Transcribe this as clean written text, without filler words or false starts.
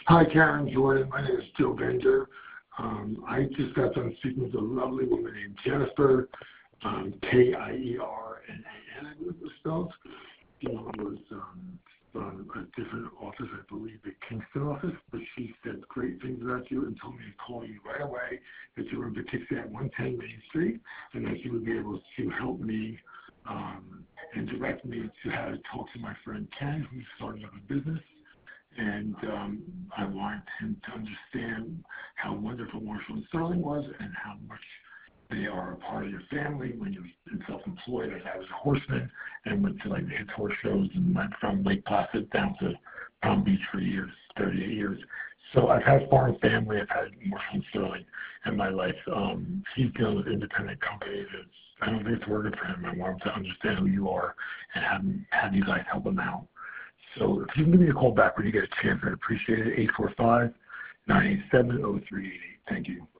Hi, Karen Jordan. My name is Joe Bender. I just got done speaking with a lovely woman named Jennifer, K-I-E-R-N-A-N, I believe it was spelled. She was from a different office, I believe the Kingston office, but she said great things about you and told me to call you right away, that you were in Poughkeepsie at 110 Main Street, and that you would be able to help me and direct me to how to talk to my friend Ken, who's starting up a business. And I wanted him to understand how wonderful Marshall and Sterling was and how much they are a part of your family when you're self-employed. Like I was a horseman and went to like the his horse shows and went from Lake Placid down to Palm Beach for years, 38 years. So I've had foreign family. I've had Marshall and Sterling in my life. He's dealing with independent companies. I don't think it's working for him. I want him to understand who you are and have you guys help him out. So if you can give me a call back when you get a chance, I'd appreciate it. 845-987-0388. Thank you.